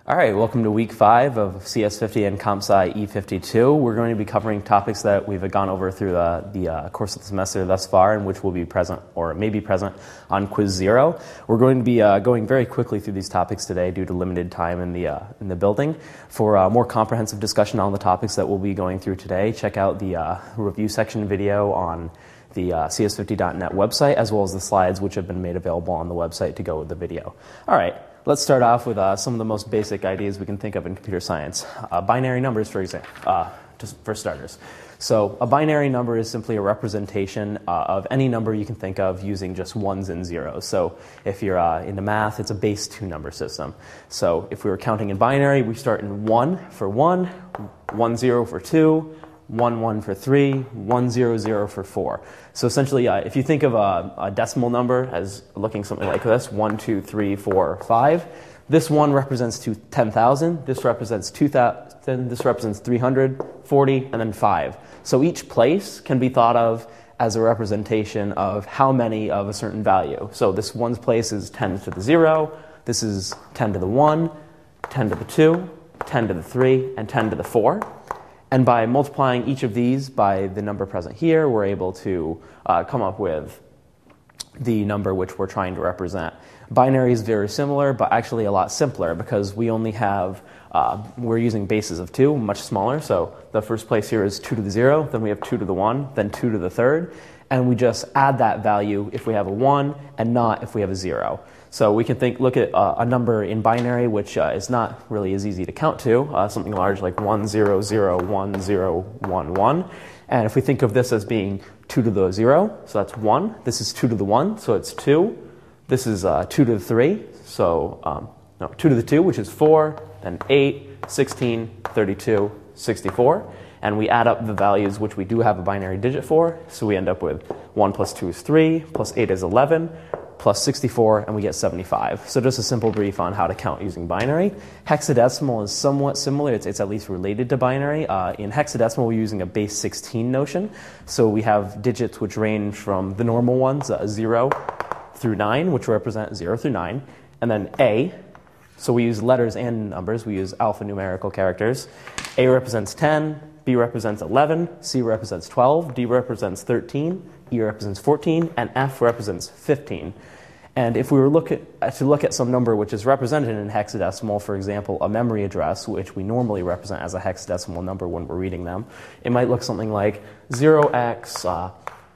All right, welcome to week 5 of CS50 and CompSci E52. We're going to be covering topics that we've gone over through the course of the semester thus far, and which will be present or may be present on Quiz 0. We're going to be going very quickly through these topics today due to limited time in the building. For a more comprehensive discussion on the topics that we'll be going through today, check out the review section video on the cs50.net website, as well as the slides which have been made available on the website to go with the video. All right. Let's start off with some of the most basic ideas we can think of in computer science. Binary numbers, for example, just for starters. So a binary number is simply a representation of any number you can think of using just ones and zeros. So if you're into math, it's a base 2 number system. So if we were counting in binary, we start in 1 for 1, 1 0 for 2, 1 1 for 3, 1 0 0 for 4. So essentially, if you think of a decimal number as looking something like this, 1 2 3 4 5, this 1 represents 10,000, this represents 2,000, this represents 300, 40, and then 5. So each place can be thought of as a representation of how many of a certain value. So this one's place is 10 to the 0, this is 10 to the 1, 10 to the 2, 10 to the 3, and 10 to the 4. And by multiplying each of these by the number present here, we're able to come up with the number which we're trying to represent. Binary is very similar, but actually a lot simpler because we only have, we're using bases of 2, much smaller. So the first place here is 2 to the 0, then we have 2 to the 1, then 2 to the 3rd. And we just add that value if we have a 1 and not if we have a 0. So we can look at a number in binary, which is not really as easy to count to, something large like 1, 0, 0, 1, 0, 1, 1. And if we think of this as being 2 to the 0, so that's 1. This is 2 to the 1, so it's 2. This is 2 to the 3, so 2 to the 2, which is 4, then 8, 16, 32, 64. And we add up the values which we do have a binary digit for, so we end up with 1 plus 2 is 3, plus 8 is 11, plus 64, and we get 75. So just a simple brief on how to count using binary. Hexadecimal is somewhat similar. It's at least related to binary. In hexadecimal, we're using a base 16 notion. So we have digits which range from the normal ones, 0 through 9, which represent 0 through 9, and then A. So we use letters and numbers. We use alphanumerical characters. A represents 10, B represents 11, C represents 12, D represents 13, E represents 14, and F represents 15. And if we were to look at some number which is represented in hexadecimal, for example, a memory address, which we normally represent as a hexadecimal number when we're reading them, it might look something like 0x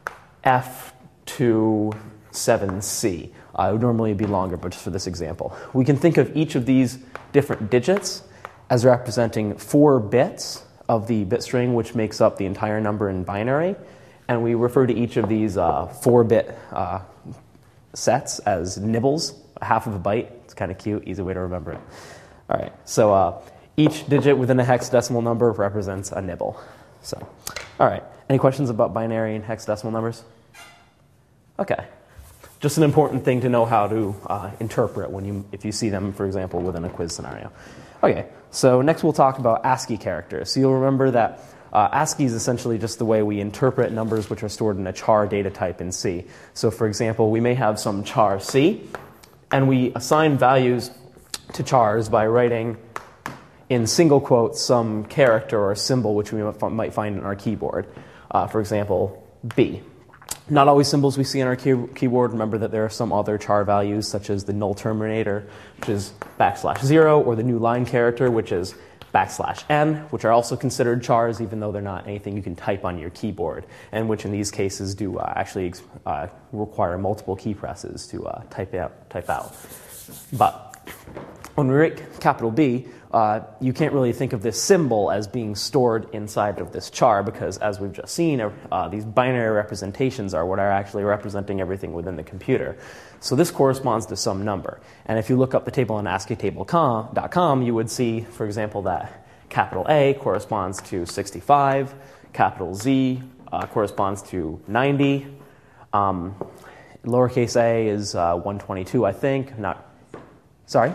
F27C. It would normally be longer, but just for this example. We can think of each of these different digits as representing 4 bits of the bit string which makes up the entire number in binary. And we refer to each of these 4-bit sets as nibbles, half of a byte. It's kind of cute, easy way to remember it. All right, so each digit within a hexadecimal number represents a nibble. So, all right, any questions about binary and hexadecimal numbers? Okay, just an important thing to know how to interpret if you see them, for example, within a quiz scenario. Okay, so next we'll talk about ASCII characters. So you'll remember that ASCII is essentially just the way we interpret numbers which are stored in a char data type in C. So for example, we may have some char C, and we assign values to chars by writing in single quotes some character or symbol which we might find in our keyboard. For example, B. Not always symbols we see on our keyboard. Remember that there are some other char values, such as the null terminator, which is \0, or the new line character, which is \n, which are also considered chars, even though they're not anything you can type on your keyboard, and which in these cases do actually require multiple key presses to type out. But when we write capital B, you can't really think of this symbol as being stored inside of this char because, as we've just seen, these binary representations are what are actually representing everything within the computer. So this corresponds to some number. And if you look up the table on ASCIItable.com, you would see, for example, that capital A corresponds to 65, capital Z corresponds to 90, lowercase a is 122, I think. Sorry?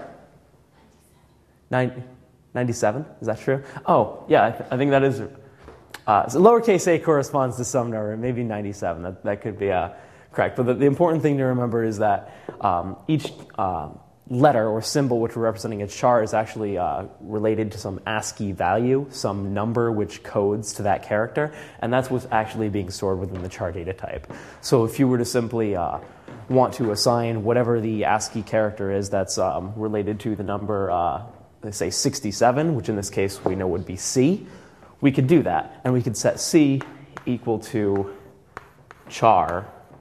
97, is that true? Oh, yeah, I think that is. So lowercase a corresponds to some number, maybe 97. That could be correct. But the important thing to remember is that each letter or symbol which we're representing a char is actually related to some ASCII value, some number which codes to that character, and that's what's actually being stored within the char data type. So if you were to simply want to assign whatever the ASCII character is that's related to the number, let's say 67, which in this case we know would be C, we could do that, and we could set C equal to char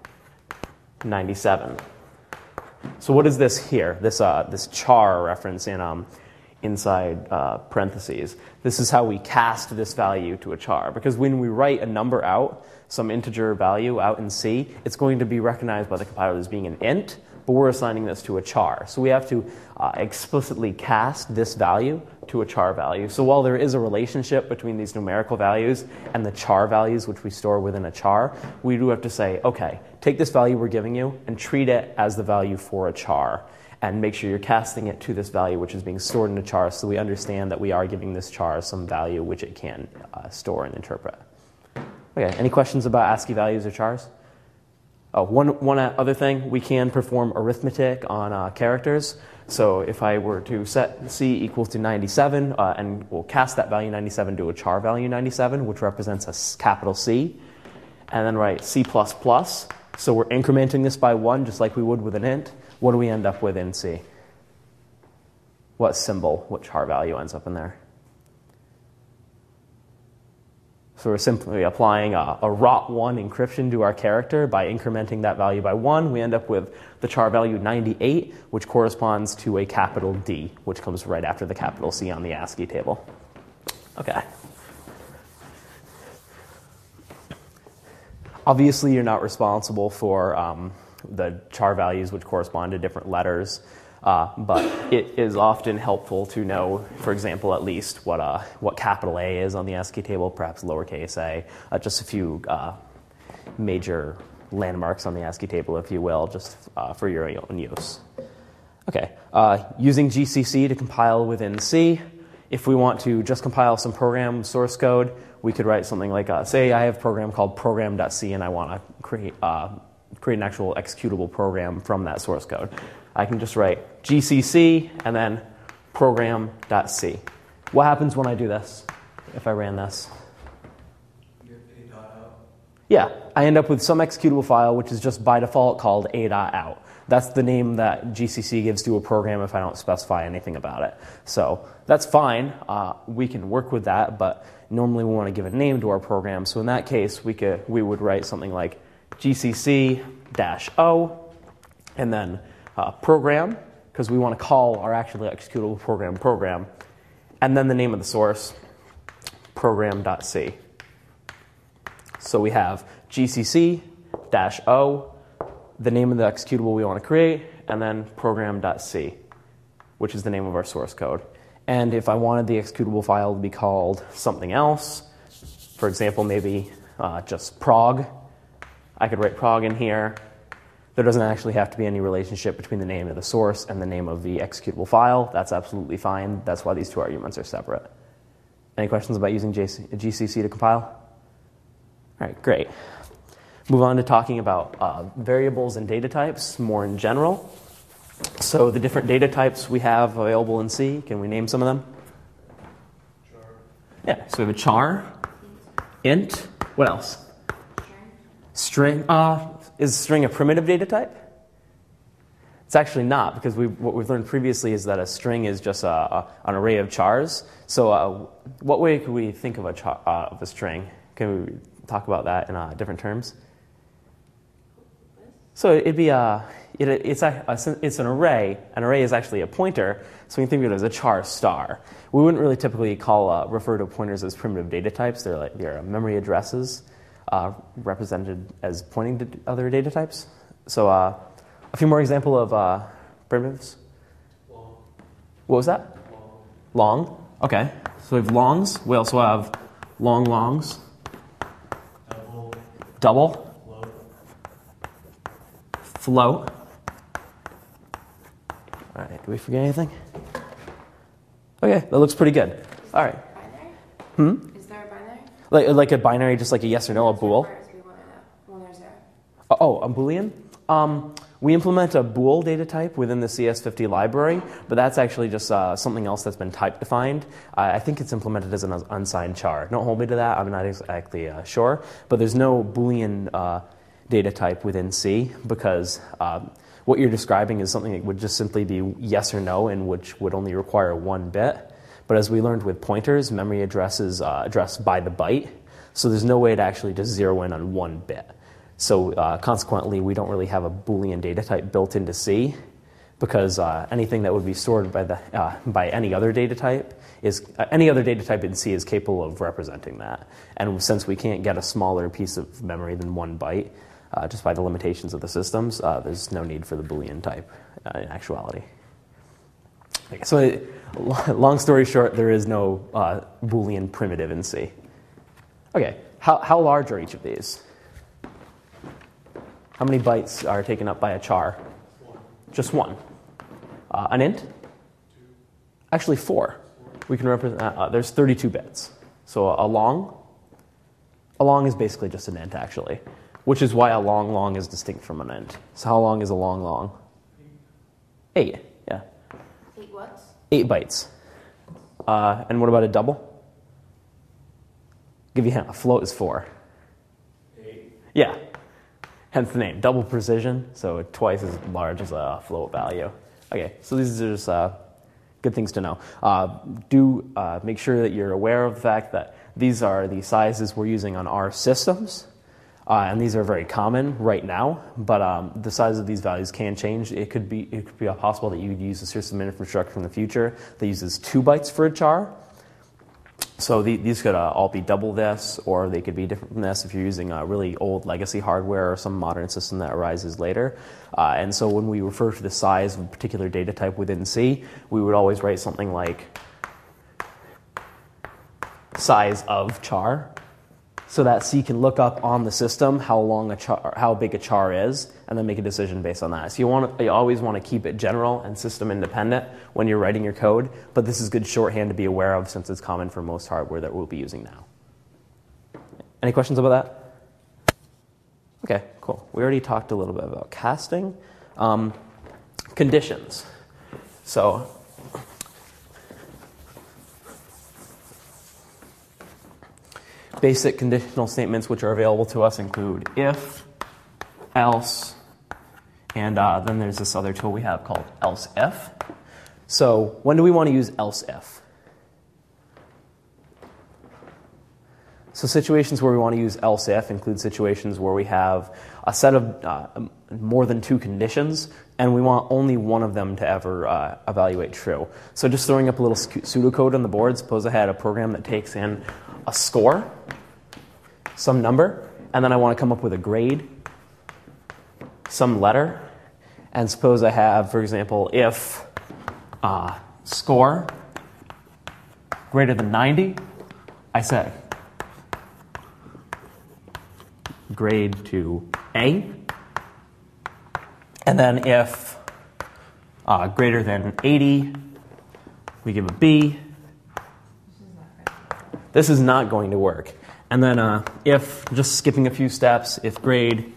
97. So what is this here? This char reference in inside parentheses. This is how we cast this value to a char. Because when we write a number out, some integer value out in C, it's going to be recognized by the compiler as being an int, but we're assigning this to a char. So we have to explicitly cast this value to a char value. So while there is a relationship between these numerical values and the char values which we store within a char, we do have to say, okay, take this value we're giving you and treat it as the value for a char, and make sure you're casting it to this value which is being stored in a char, so we understand that we are giving this char some value which it can store and interpret. Okay, any questions about ASCII values or chars? Oh, one other thing, we can perform arithmetic on characters. So if I were to set C equals to 97, and we'll cast that value 97 to a char value 97, which represents a capital C, and then write C++. So we're incrementing this by 1, just like we would with an int. What do we end up with in C? What symbol, what char value ends up in there? So we're simply applying a ROT1 encryption to our character by incrementing that value by 1. We end up with the char value 98, which corresponds to a capital D, which comes right after the capital C on the ASCII table. Okay. Obviously, you're not responsible for the char values which correspond to different letters. But it is often helpful to know, for example, at least what capital A is on the ASCII table, perhaps lowercase a, just a few major landmarks on the ASCII table, if you will, just for your own use. Okay, using GCC to compile within C. If we want to just compile some program source code, we could write something like, say I have a program called program.c and I want to create an actual executable program from that source code. I can just write GCC and then program.c. What happens when I do this, if I ran this? You get a.out. Yeah, I end up with some executable file which is just by default called a.out. That's the name that GCC gives to a program if I don't specify anything about it. So that's fine. We can work with that, but normally we want to give a name to our program. So in that case, we would write something like GCC-O and then program, because we want to call our actually executable program, and then the name of the source, program.c. So we have GCC-O, the name of the executable we want to create, and then program.c, which is the name of our source code. And if I wanted the executable file to be called something else, for example, maybe just prog, I could write prog in here. There doesn't actually have to be any relationship between the name of the source and the name of the executable file. That's absolutely fine. That's why these two arguments are separate. Any questions about using GCC to compile? All right, great. Move on to talking about variables and data types more in general. So the different data types we have available in C, can we name some of them? Char. Yeah, so we have a char, int, what else? String. Is string a primitive data type? It's actually not, because what we've learned previously is that a string is just an array of chars. So what way could we think of a string? Can we talk about that in different terms? So it'd be it's an array. An array is actually a pointer, so we can think of it as a char star. We wouldn't really typically refer to pointers as primitive data types. They're memory addresses represented as pointing to other data types. So a few more examples of primitives. Long. What was that? Long. Okay. So we have longs. We also have longs. Double. Float. All right, did we forget anything? Okay, that looks pretty good. All right. Binary? Is there a binary? Like a binary, just like a yes or no, a bool? When there's zero. Oh, a Boolean? We implement a bool data type within the CS50 library, but that's actually just something else that's been type defined. I think it's implemented as an unsigned char. Don't hold me to that. I'm not exactly sure. But there's no Boolean data type within C because what you're describing is something that would just simply be yes or no and which would only require 1 bit. But as we learned with pointers, memory address is addressed by the byte. So there's no way to actually just zero in on 1 bit. So consequently, we don't really have a Boolean data type built into C because anything that would be stored by any other data type in C is capable of representing that. And since we can't get a smaller piece of memory than 1 byte, just by the limitations of the systems, there's no need for the Boolean type in actuality. Okay, so long story short, there is no Boolean primitive in C. Okay, how large are each of these? How many bytes are taken up by a char? 1. Just 1. An int? 2. Actually 4. We can represent, there's 32 bits. So a long is basically just an int actually, which is why a long is distinct from an int. So how long is a long? 8, yeah. 8 what? 8 bytes. And what about a double? Give you a hint, a float is 4. 8. Yeah. Hence the name, double precision, so twice as large as a float value. Okay, so these are just good things to know. Do make sure that you're aware of the fact that these are the sizes we're using on our systems, and these are very common right now, but the size of these values can change. It could be possible that you would use a system infrastructure in the future that uses 2 bytes for a char. So these could all be double this, or they could be different from this if you're using really old legacy hardware or some modern system that arises later. And so when we refer to the size of a particular data type within C, we would always write something like size of char, so that C can look up on the system how big a char is, and then make a decision based on that. So you always want to keep it general and system independent when you're writing your code, but this is good shorthand to be aware of since it's common for most hardware that we'll be using now. Any questions about that? Okay, cool. We already talked a little bit about casting. Conditions. So basic conditional statements which are available to us include if, else, and then there's this other tool we have called else if. So when do we want to use else if? So situations where we want to use else if include situations where we have a set of more than 2 conditions and we want only one of them to ever evaluate true. So just throwing up a little pseudocode on the board, suppose I had a program that takes in a score, some number, and then I want to come up with a grade, some letter, and suppose I have, for example, if score greater than 90, I set grade to A, and then if greater than 80, we give a B. This is not going to work. And then if, just skipping a few steps, if grade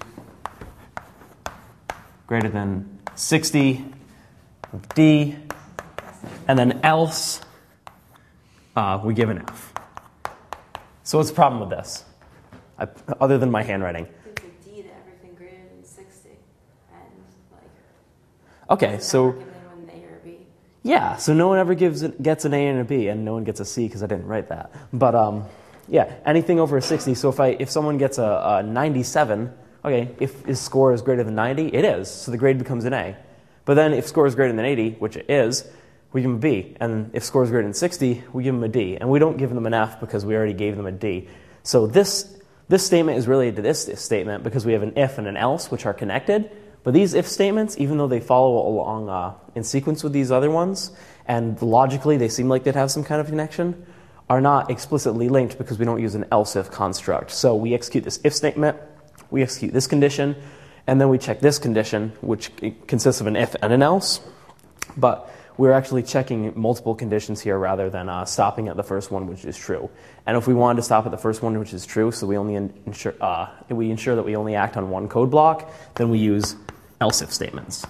greater than 60, D, and then else, we give an F. So what's the problem with this, other than my handwriting? Gives a D to everything greater than 60, and Okay, so give anyone an A or a B. yeah, so no one ever gets an A and a B, and no one gets a C because I didn't write that. But yeah, anything over a 60. So if someone gets a 97, okay, if his score is greater than 90, it is. So the grade becomes an A. But then if score is greater than 80, which it is, we give them a B. And if score is greater than 60, we give them a D. And we don't give them an F because we already gave them a D. So this statement is related to this statement because we have an if and an else, which are connected. But these if statements, even though they follow along in sequence with these other ones, and logically they seem like they'd have some kind of connection, are not explicitly linked because we don't use an else if construct. So we execute this if statement, we execute this condition, and then we check this condition, which consists of an if and an else. But we're actually checking multiple conditions here rather than stopping at the first one, which is true. And if we wanted to stop at the first one, which is true, so we only ensure that we only act on one code block, then we use else if statements.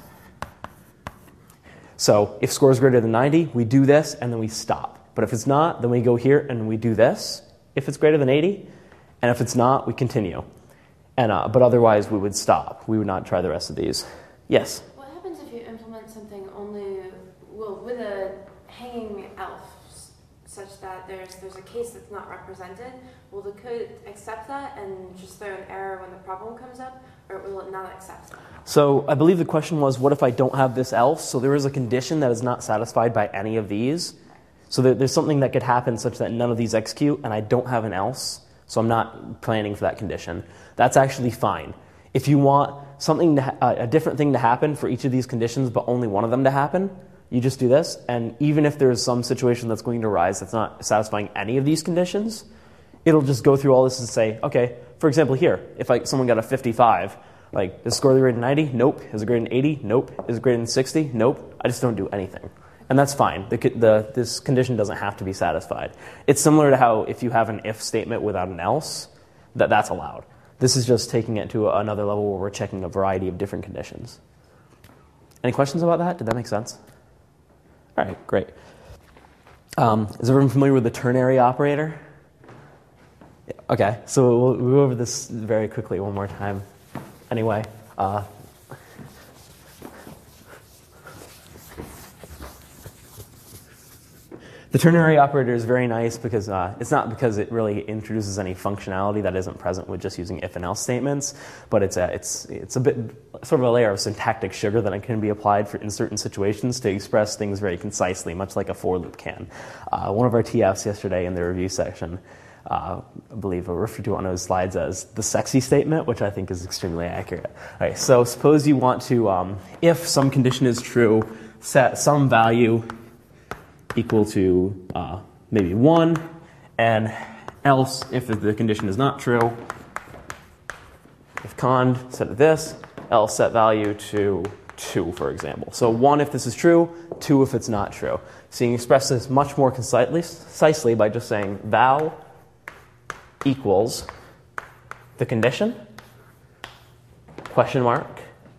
So if score is greater than 90, we do this and then we stop. But if it's not, then we go here and we do this if it's greater than 80. And if it's not, we continue. But otherwise, we would stop. We would not try the rest of these. Yes? What happens if you implement something only, with a hanging elf, such that there's a case that's not represented? Will the code accept that and just throw an error when the problem comes up, or will it not accept that? So I believe the question was, what if I don't have this else? So there is a condition that is not satisfied by any of these. So there's something that could happen such that none of these execute, and I don't have an else. So I'm not planning for that condition. That's actually fine. If you want something a different thing to happen for each of these conditions, but only one of them to happen, you just do this. And even if there's some situation that's going to arise that's not satisfying any of these conditions, it'll just go through all this and say, okay, for example here, if someone got a 55, is the score greater than 90? Nope. Is it greater than 80? Nope. Is it greater than 60? Nope. I just don't do anything. And that's fine. This condition doesn't have to be satisfied. It's similar to how if you have an if statement without an else, that's allowed. This is just taking it to another level where we're checking a variety of different conditions. Any questions about that? Did that make sense? All right, great. Is everyone familiar with the ternary operator? Yeah, okay, so we'll go over this very quickly one more time. Anyway, the ternary operator is very nice because it's not because it really introduces any functionality that isn't present with just using if and else statements, but it's a bit sort of a layer of syntactic sugar that can be applied in certain situations to express things very concisely, much like a for loop can. One of our TFs yesterday in the review section, I believe I referred to one of his slides as the sexy statement, which I think is extremely accurate. All right, so suppose you want to, if some condition is true, set some value equal to maybe 1, and else if the condition is not true, if cond set this, else set value to 2, for example. So 1 if this is true, 2 if it's not true. So you can express this much more concisely by just saying val equals the condition, question mark,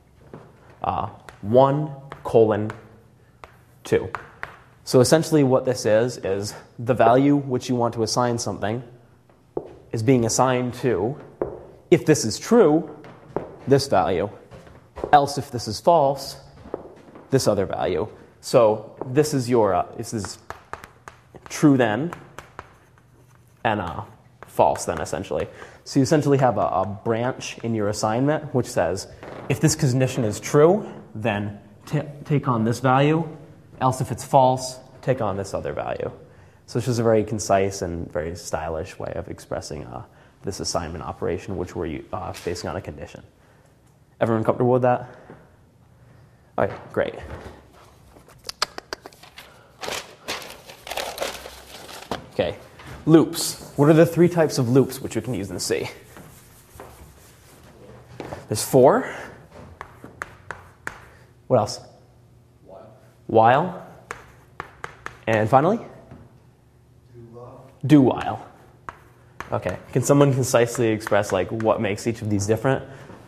1 colon 2. So essentially what this is the value which you want to assign something is being assigned to, if this is true, this value, else if this is false, this other value. So this is this is true then, and false then, essentially. So you essentially have a branch in your assignment which says, if this condition is true, then take on this value, else if it's false, take on this other value. So it's just a very concise and very stylish way of expressing this assignment operation, which we're basing on a condition. Everyone comfortable with that? All right, great. Okay, loops. What are the 3 types of loops which we can use in C? There's for. What else? While. And finally? Do while. Okay. Can someone concisely express what makes each of these different?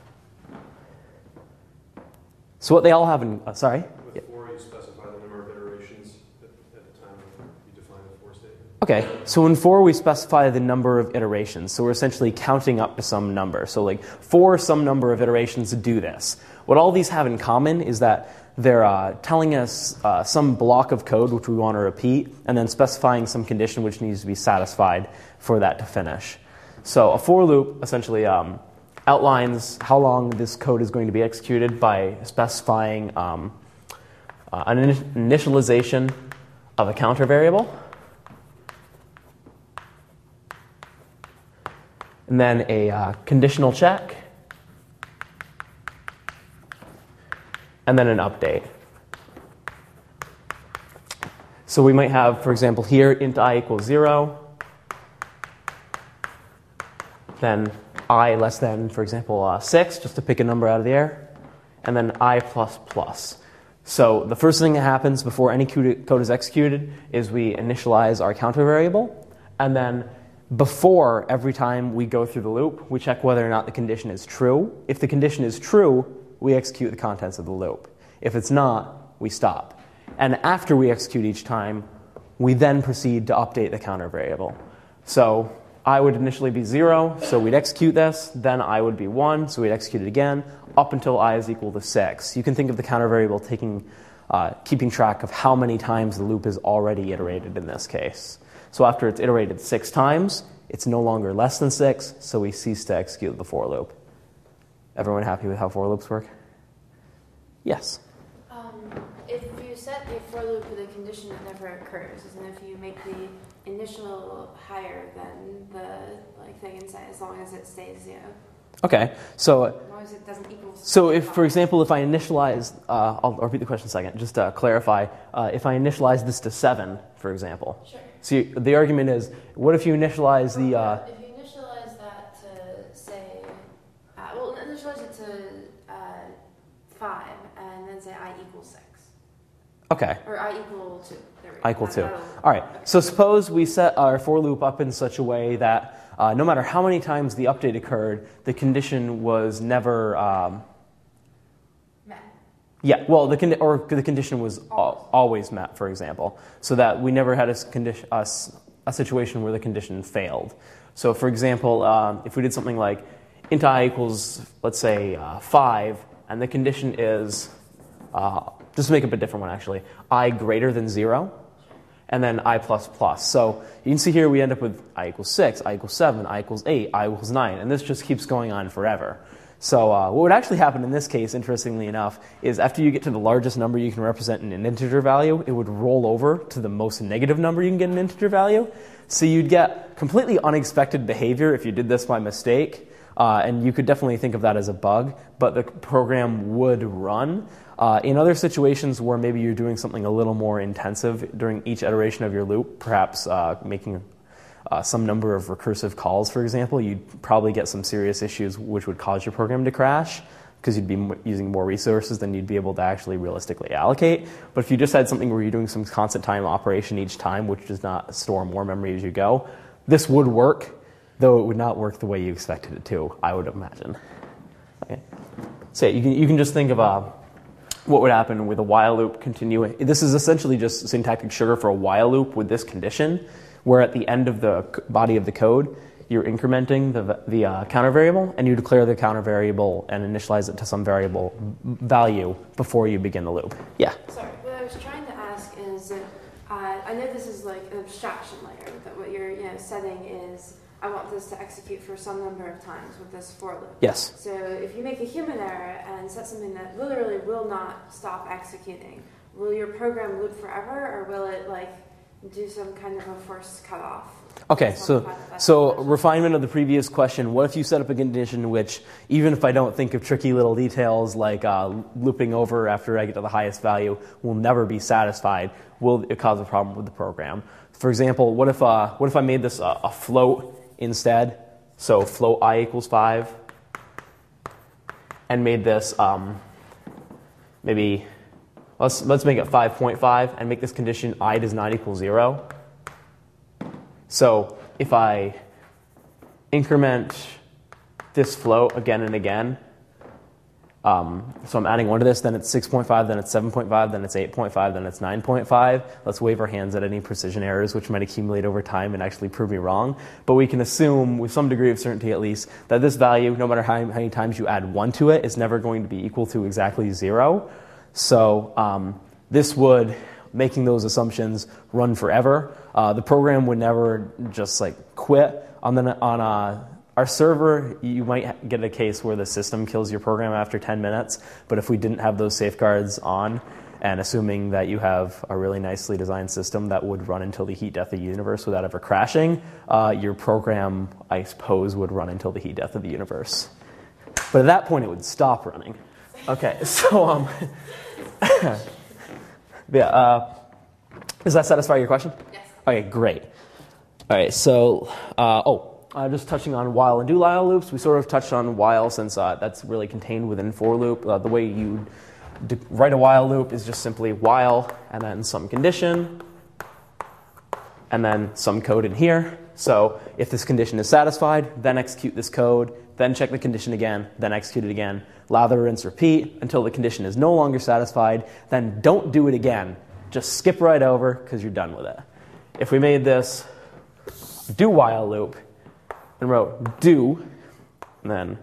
So what they all have in sorry? With for, you specify the number of iterations at the time you define the for statement. Okay. So in for we specify the number of iterations. So we're essentially counting up to some number. So for some number of iterations to do this. What all these have in common is that they're telling us some block of code which we want to repeat, and then specifying some condition which needs to be satisfied for that to finish. So a for loop essentially outlines how long this code is going to be executed by specifying an initialization of a counter variable, and then a conditional check, and then an update. So we might have, for example, here int I equals 0, then I less than, for example, 6, just to pick a number out of the air, and then I plus plus. So the first thing that happens before any code is executed is we initialize our counter variable, and then before every time we go through the loop, we check whether or not the condition is true. If the condition is true, we execute the contents of the loop. If it's not, we stop. And after we execute each time, we then proceed to update the counter variable. So I would initially be 0, so we'd execute this. Then I would be 1, so we'd execute it again, up until I is equal to 6. You can think of the counter variable keeping track of how many times the loop is already iterated in this case. So after it's iterated 6 times, it's no longer less than 6, so we cease to execute the for loop. Everyone happy with how for loops work? Yes. If you set a for loop with a condition that never occurs, and if you make the initial higher than the thing inside, as long as it stays 0. Okay, so As long as it doesn't equal. So if, for example, if I initialize, I'll repeat the question a second, just to clarify, if I initialize this to 7, for example. Sure. So the argument is, what if you initialize the... If you initialize that to, say, initialize it to 5, and then say I equals 6. Okay. Or I equal 2. There we go. I equal 2. That'll- All right, okay. so suppose we set our for loop up in such a way that no matter how many times the update occurred, the condition was never... Met. Yeah, well, the condition was always met, for example, so that we never had a situation where the condition failed. So, for example, if we did something like int I equals, let's say, 5, and the condition is, just to make up a different one, actually, I greater than 0, and then I++. So you can see here we end up with I equals 6, I equals 7, I equals 8, I equals 9, and this just keeps going on forever. So what would actually happen in this case, interestingly enough, is after you get to the largest number you can represent in an integer value, it would roll over to the most negative number you can get in an integer value. So you'd get completely unexpected behavior if you did this by mistake, and you could definitely think of that as a bug, but the program would run. In other situations where maybe you're doing something a little more intensive during each iteration of your loop, perhaps making some number of recursive calls, for example, you'd probably get some serious issues which would cause your program to crash because you'd be using more resources than you'd be able to actually realistically allocate. But if you just had something where you're doing some constant time operation each time, which does not store more memory as you go, this would work, though it would not work the way you expected it to, I would imagine. Okay. So you can just think of what would happen with a while loop continuing. This is essentially just syntactic sugar for a while loop with this condition, where at the end of the body of the code, you're incrementing the counter variable, and you declare the counter variable and initialize it to some variable value before you begin the loop. Yeah? Sorry, what I was trying to ask is, I know this is like an abstraction layer, that what you're setting is, I want this to execute for some number of times with this for loop. Yes. So if you make a human error and set something that literally will not stop executing, will your program loop forever, or will it do some kind of a forced cutoff? Okay, so refinement of the previous question, what if you set up a condition which, even if I don't think of tricky little details like looping over after I get to the highest value, will never be satisfied? Will it cause a problem with the program? For example, what if I made this a float instead? So float I equals 5, and made this maybe, let's make it 5.5 and make this condition I does not equal 0. So if I increment this float again and again, so I'm adding 1 to this, then it's 6.5, then it's 7.5, then it's 8.5, then it's 9.5. Let's wave our hands at any precision errors which might accumulate over time and actually prove me wrong. But we can assume, with some degree of certainty at least, that this value, no matter how many times you add 1 to it, is never going to be equal to exactly 0. So this would, making those assumptions, run forever. The program would never just quit. On our server, you might get a case where the system kills your program after 10 minutes, but if we didn't have those safeguards on, and assuming that you have a really nicely designed system that would run until the heat death of the universe without ever crashing, your program, I suppose, would run until the heat death of the universe. But at that point, it would stop running. Okay, so yeah, does that satisfy your question? Yes. Okay, great. All right, so, just touching on while and do while loops. We sort of touched on while since that's really contained within for loop. The way you write a while loop is just simply while and then some condition and then some code in here. So if this condition is satisfied, then execute this code, then check the condition again, then execute it again. Lather, rinse, repeat until the condition is no longer satisfied. Then don't do it again. Just skip right over because you're done with it. If we made this do while loop and wrote do, and then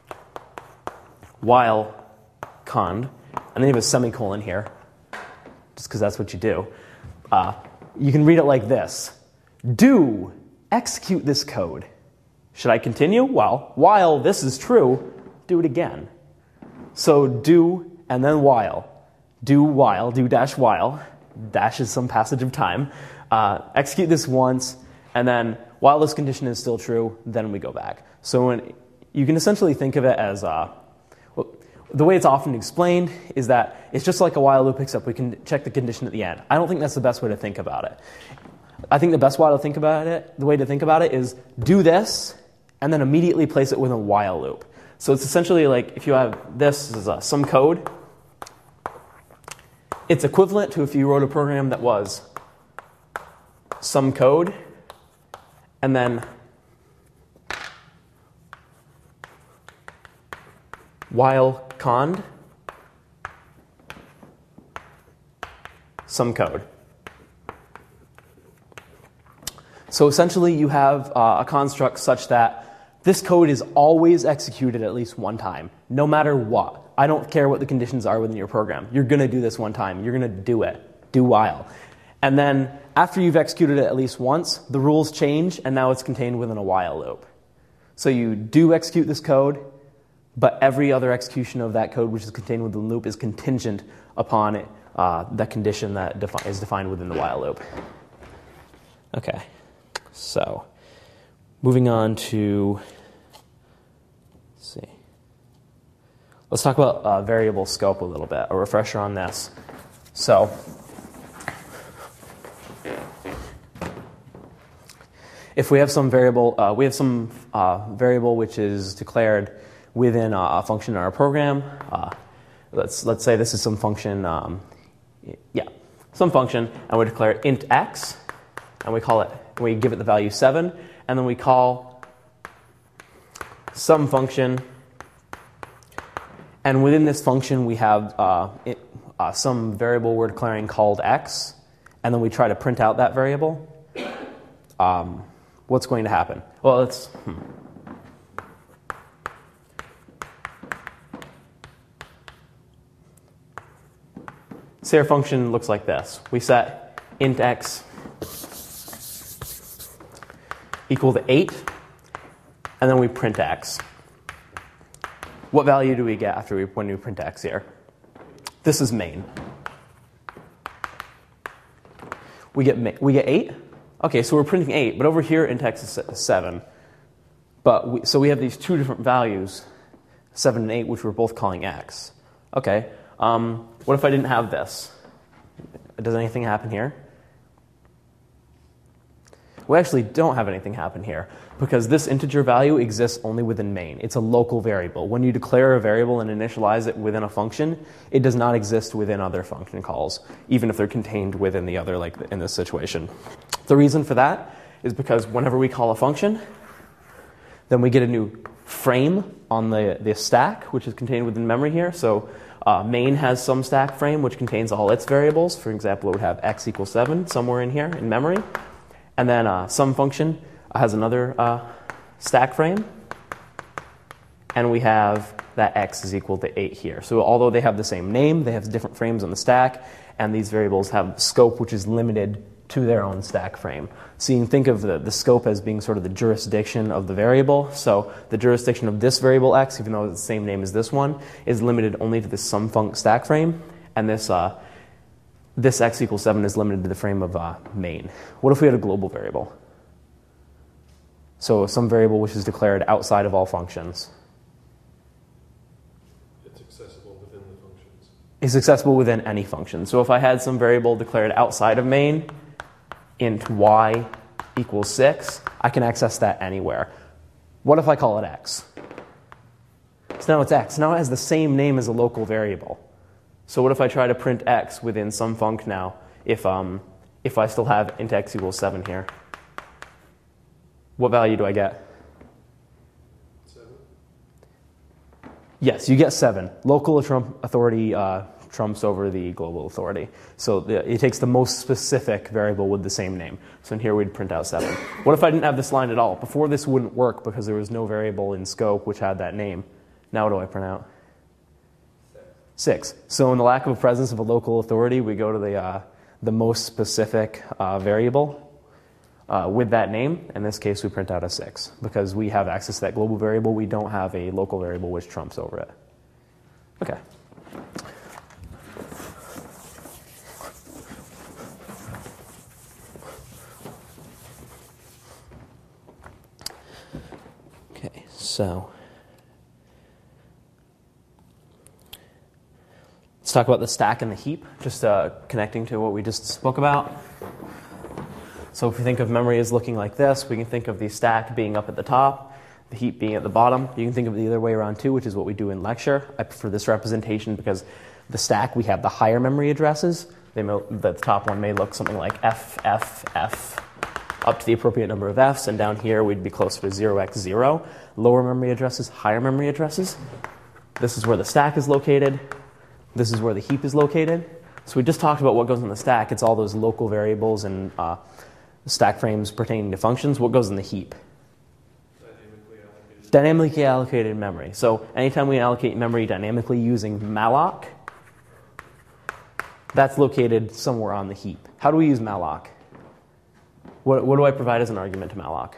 while cond, and then you have a semicolon here, just because that's what you do, you can read it like this. Do execute this code. Should I continue? Well, while this is true, do it again. So do and then while. Do while, do dash while. Dash is some passage of time. Execute this once, and then while this condition is still true, then we go back. So you can essentially think of it as, the way it's often explained is that it's just like a while loop, except we can check the condition at the end. I don't think that's the best way to think about it. I think the best way to think about it, the way to think about it is do this, and then immediately place it within a while loop. So it's essentially like if you have this as some code, it's equivalent to if you wrote a program that was some code, and then while cond some code. So essentially you have a construct such that this code is always executed at least one time, no matter what. I don't care what the conditions are within your program. You're going to do this one time. You're going to do it. Do while. And then after you've executed it at least once, the rules change, and now it's contained within a while loop. So you do execute this code, but every other execution of that code which is contained within the loop is contingent upon it, the condition that is defined within the while loop. Okay, so moving on to, let's see. Let's talk about variable scope a little bit, a refresher on this. So if we have some variable, variable which is declared within a function in our program. Let's say this is some function, some function, and we declare int x, and we give it the value 7, and then we call some function, and within this function we have some variable we're declaring called x, and then we try to print out that variable. What's going to happen? Well, say our function looks like this. We set int x equal to 8, and then we print x. What value do we get when we print x here? This is main. We get 8. Okay, so we're printing 8, but over here int x is 7. So we have these two different values, 7 and 8, which we're both calling x. Okay. What if I didn't have this? Does anything happen here? We actually don't have anything happen here because this integer value exists only within main. It's a local variable. When you declare a variable and initialize it within a function, it does not exist within other function calls, even if they're contained within the other, like in this situation. The reason for that is because whenever we call a function, then we get a new frame on the stack, which is contained within memory here. So main has some stack frame which contains all its variables. For example, it would have x equals 7 somewhere in here in memory. And then some function has another stack frame. And we have that x is equal to 8 here. So although they have the same name, they have different frames on the stack. And these variables have scope which is limited to their own stack frame. So you can think of the scope as being sort of the jurisdiction of the variable. So the jurisdiction of this variable x, even though it's the same name as this one, is limited only to the sumfunc stack frame. And this x equals 7 is limited to the frame of main. What if we had a global variable? So some variable which is declared outside of all functions. It's accessible within the functions. It's accessible within any function. So if I had some variable declared outside of main, int y equals 6, I can access that anywhere. What if I call it x? So now it's x. Now it has the same name as a local variable. So what if I try to print x within some func now if I still have int x equals 7 here? What value do I get? 7. Yes, you get 7. Local authority trumps over the global authority. So it takes the most specific variable with the same name. So in here we'd print out 7. What if I didn't have this line at all? Before this wouldn't work because there was no variable in scope which had that name. Now what do I print out? 6. So in the lack of a presence of a local authority, we go to the most specific variable with that name. In this case, we print out a 6 because we have access to that global variable. We don't have a local variable which trumps over it. Okay. Okay, so let's talk about the stack and the heap, just connecting to what we just spoke about. So if we think of memory as looking like this, we can think of the stack being up at the top, the heap being at the bottom. You can think of it the other way around too, which is what we do in lecture. I prefer this representation because the stack, we have the higher memory addresses. The top one may look something like F, F, F, up to the appropriate number of Fs, and down here we'd be closer to 0x0. Lower memory addresses, higher memory addresses. This is where the stack is located. This is where the heap is located. So we just talked about what goes in the stack. It's all those local variables and stack frames pertaining to functions. What goes in the heap? Dynamically allocated memory. So anytime we allocate memory dynamically using malloc, that's located somewhere on the heap. How do we use malloc? What do I provide as an argument to malloc?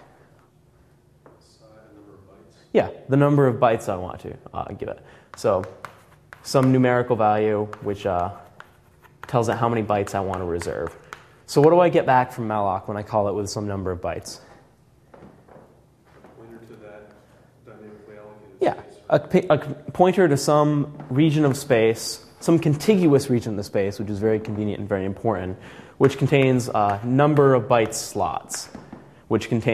Yeah, the number of bytes I want to give it. So some numerical value which tells it how many bytes I want to reserve. So what do I get back from malloc when I call it with some number of bytes? Pointer to that dynamically allocated Yeah, a pointer to some region of space, some contiguous region of the space, which is very convenient and very important, which contains a number of bytes slots, which can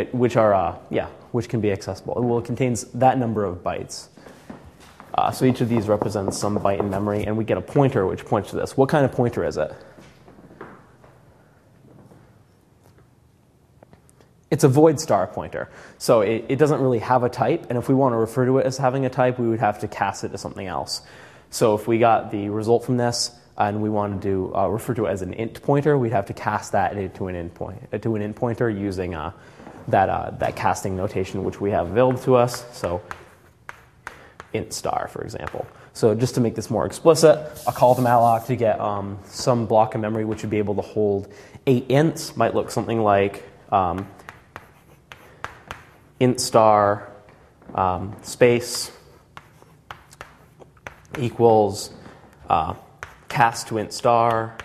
be accessible. Well, it contains that number of bytes. So each of these represents some byte in memory, and we get a pointer which points to this. What kind of pointer is it? It's a void star pointer. So it doesn't really have a type, and if we want to refer to it as having a type, we would have to cast it to something else. So if we got the result from this and we wanted to refer to it as an int pointer, we'd have to cast that into an int pointer using that casting notation which we have available to us. So int star, for example. So just to make this more explicit, I'll call the malloc to get some block of memory which would be able to hold 8 ints. Might look something like int star space equals cast to int star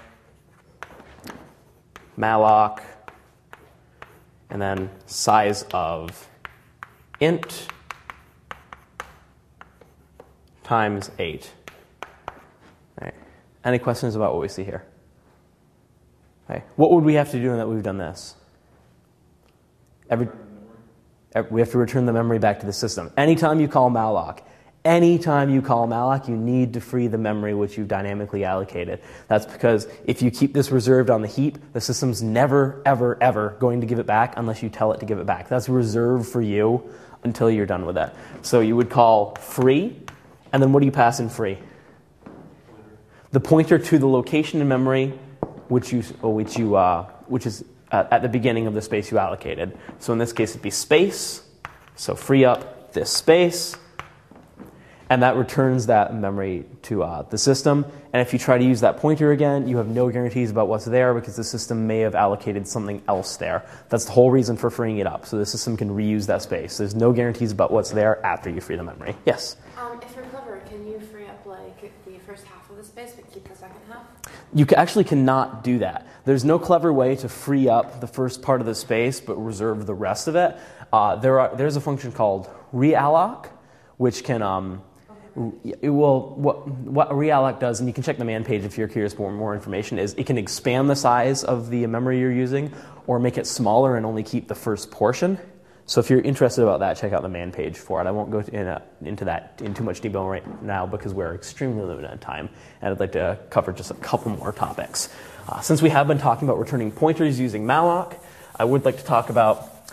malloc and then size of int times 8. All right. Any questions about what we see here? Okay. What would we have to do now that we've done this? We have to return the memory back to the system. Anytime you call malloc, you need to free the memory which you've dynamically allocated. That's because if you keep this reserved on the heap, the system's never, ever, ever going to give it back unless you tell it to give it back. That's reserved for you until you're done with it. So you would call free, and then what do you pass in free? The pointer to the location in memory which is at the beginning of the space you allocated. So in this case, it'd be space. So free up this space. And that returns that memory to the system. And if you try to use that pointer again, you have no guarantees about what's there because the system may have allocated something else there. That's the whole reason for freeing it up. So the system can reuse that space. There's no guarantees about what's there after you free the memory. Yes? If you're clever, can you free up like the first half of the space but keep the second half? You actually cannot do that. There's no clever way to free up the first part of the space but reserve the rest of it. There's a function called realloc, which can what realloc does, and you can check the man page if you're curious for more information, is it can expand the size of the memory you're using or make it smaller and only keep the first portion. So if you're interested about that, check out the man page for it. I won't go into that in too much detail right now because we're extremely limited on time, and I'd like to cover just a couple more topics. Since we have been talking about returning pointers using malloc, I would like to talk about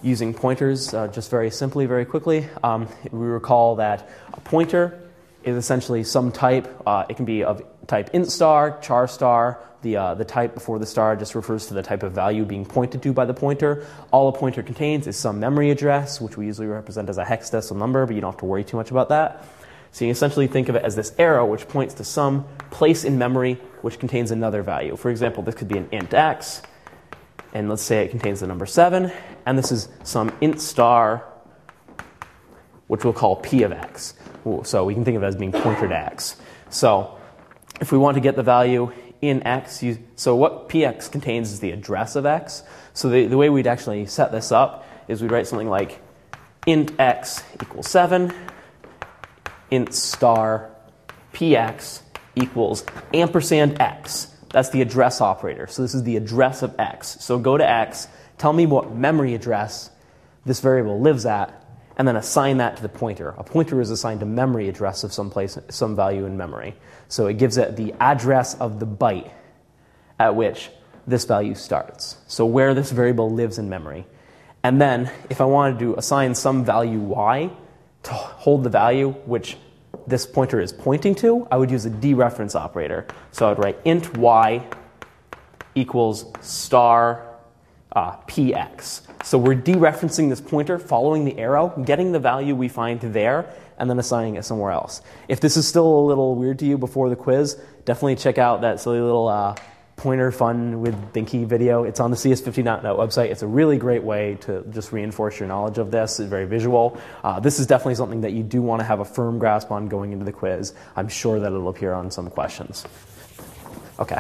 using pointers just very simply, very quickly. We recall that a pointer is essentially some type. It can be of type int star, char star. The type before the star just refers to the type of value being pointed to by the pointer. All a pointer contains is some memory address, which we usually represent as a hexadecimal number, but you don't have to worry too much about that. So you essentially think of it as this arrow which points to some place in memory which contains another value. For example, this could be an int x, and let's say it contains the number 7, and this is some int star, which we'll call p of x. So we can think of it as being pointer to x. So if we want to get the value in x, so what px contains is the address of x. So the way we'd actually set this up is we'd write something like int x equals 7, int star px equals ampersand x. That's the address operator. So this is the address of x. So go to x, tell me what memory address this variable lives at, and then assign that to the pointer. A pointer is assigned a memory address of some value in memory. So it gives it the address of the byte at which this value starts. So where this variable lives in memory. And then if I wanted to assign some value y to hold the value which this pointer is pointing to, I would use a dereference operator. So I would write int y equals star px. So we're dereferencing this pointer, following the arrow, getting the value we find there, and then assigning it somewhere else. If this is still a little weird to you before the quiz, definitely check out that silly little pointer fun with Binky video. It's on the CS50.net website. It's a really great way to just reinforce your knowledge of this. It's very visual. This is definitely something that you do want to have a firm grasp on going into the quiz. I'm sure that it'll appear on some questions. Okay.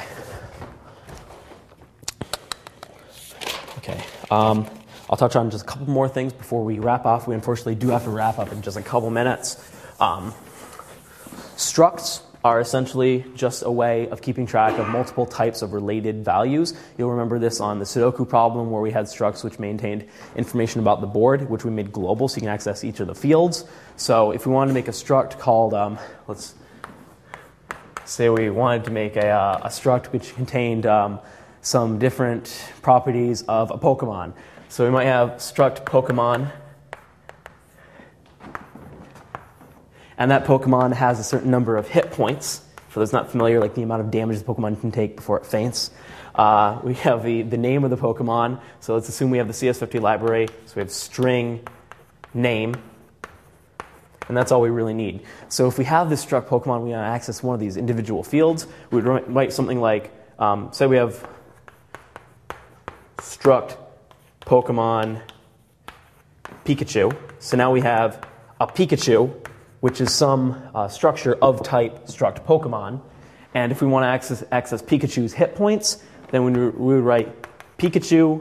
I'll touch on just a couple more things before we wrap off. We unfortunately do have to wrap up in just a couple minutes. Structs are essentially just a way of keeping track of multiple types of related values. You'll remember this on the Sudoku problem where we had structs which maintained information about the board, which we made global so you can access each of the fields. So if we wanted to make a struct called, let's say we wanted to make a struct which contained some different properties of a Pokemon. So we might have struct Pokemon, and that Pokemon has a certain number of hit points. For those not familiar, like the amount of damage the Pokemon can take before it faints. We have the name of the Pokemon. So let's assume we have the CS50 library. So we have string name, and that's all we really need. So if we have this struct Pokemon, we want to access one of these individual fields. We would write something like, say we have struct Pokemon Pikachu. So now we have a Pikachu, which is some structure of type struct Pokemon. And if we want to access Pikachu's hit points, then we would write Pikachu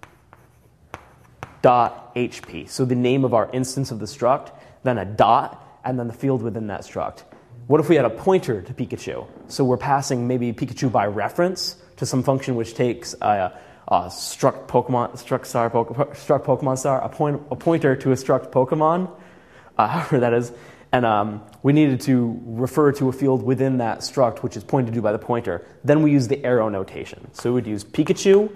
dot HP. So the name of our instance of the struct, then a dot, and then the field within that struct. What if we had a pointer to Pikachu? So we're passing maybe Pikachu by reference to some function which takes struct Pokemon star, a pointer to a struct Pokemon, however that is, and we needed to refer to a field within that struct which is pointed to by the pointer. Then we use the arrow notation. So we would use Pikachu,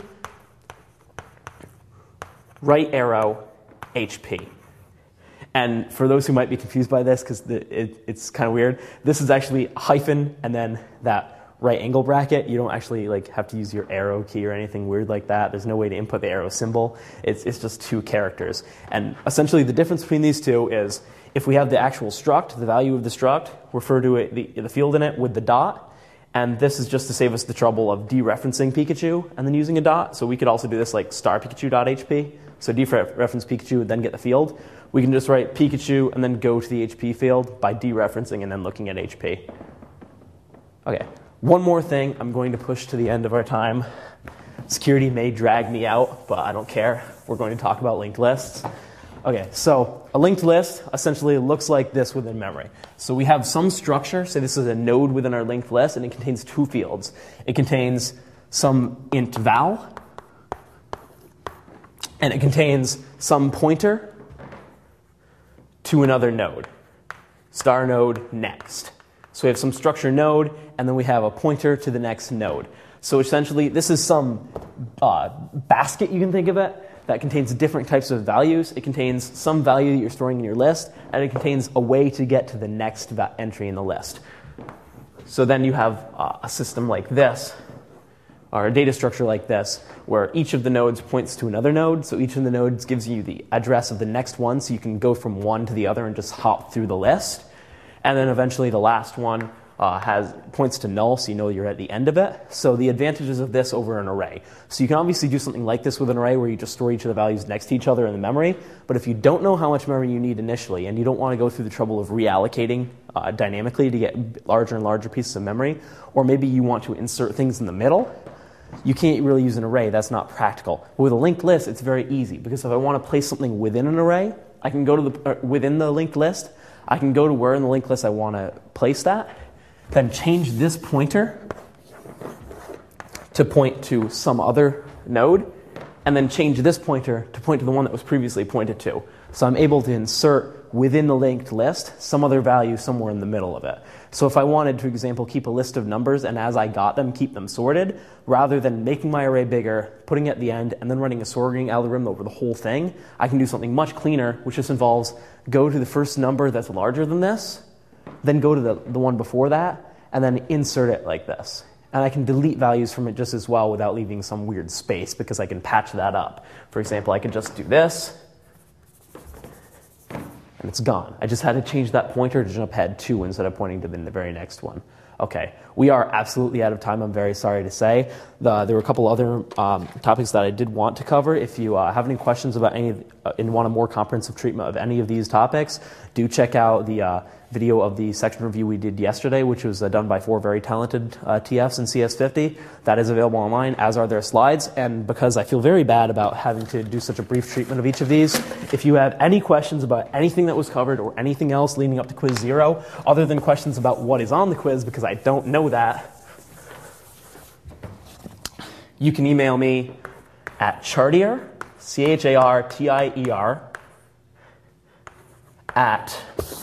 right arrow, HP. And for those who might be confused by this, because it's kind of weird, this is actually a hyphen and then that right angle bracket. You don't actually have to use your arrow key or anything weird like that. There's no way to input the arrow symbol. It's just two characters. And essentially the difference between these two is if we have the actual struct, the value of the struct, refer to it, the field in it with the dot. And this is just to save us the trouble of dereferencing Pikachu and then using a dot. So we could also do this like star Pikachu.hp. So dereference Pikachu, then get the field. We can just write Pikachu and then go to the HP field by dereferencing and then looking at HP. Okay. One more thing I'm going to push to the end of our time. Security may drag me out, but I don't care. We're going to talk about linked lists. Okay, so a linked list essentially looks like this within memory. So we have some structure. Say this is a node within our linked list, and it contains two fields. It contains some int val, and it contains some pointer to another node. Star node next. So we have some structure node, and then we have a pointer to the next node. So essentially, this is some basket, you can think of it. that contains different types of values. It contains some value that you're storing in your list, and it contains a way to get to the next entry in the list. So then you have a system like this, or a data structure like this, where each of the nodes points to another node. So each of the nodes gives you the address of the next one, so you can go from one to the other and just hop through the list. And then eventually the last one points to null, so you know you're at the end of it. So the advantages of this over an array. So you can obviously do something like this with an array where you just store each of the values next to each other in the memory. But if you don't know how much memory you need initially, and you don't want to go through the trouble of reallocating dynamically to get larger and larger pieces of memory, or maybe you want to insert things in the middle, you can't really use an array. That's not practical. But with a linked list, it's very easy, because if I want to place something within an array, I can go to within the linked list, I can go to where in the linked list I want to place that, then change this pointer to point to some other node, and then change this pointer to point to the one that was previously pointed to. So I'm able to insert within the linked list some other value somewhere in the middle of it. So if I wanted, for example, keep a list of numbers, and as I got them, keep them sorted, rather than making my array bigger, putting it at the end, and then running a sorting algorithm over the whole thing, I can do something much cleaner, which just involves go to the first number that's larger than this, then go to the one before that, and then insert it like this. And I can delete values from it just as well without leaving some weird space, because I can patch that up. For example, I could just do this, and it's gone. I just had to change that pointer to jump ahead 2 instead of pointing to the very next one. Okay, we are absolutely out of time, I'm very sorry to say. There were a couple other topics that I did want to cover. If you have any questions about any and want a more comprehensive treatment of any of these topics, do check out the video of the section review we did yesterday, which was done by 4 very talented TFs in CS50. That is available online, as are their slides. And because I feel very bad about having to do such a brief treatment of each of these, if you have any questions about anything that was covered or anything else leading up to quiz 0, other than questions about what is on the quiz, because I don't know that, you can email me at Chartier, CHARTIER, at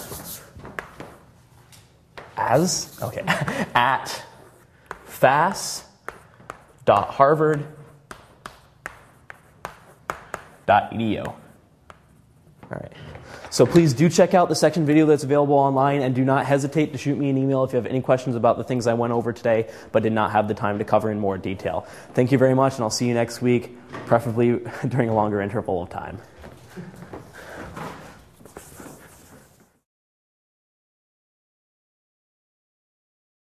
fas.harvard.edu. All right. So please do check out the section video that's available online, and do not hesitate to shoot me an email if you have any questions about the things I went over today but did not have the time to cover in more detail. Thank you very much, and I'll see you next week, preferably during a longer interval of time.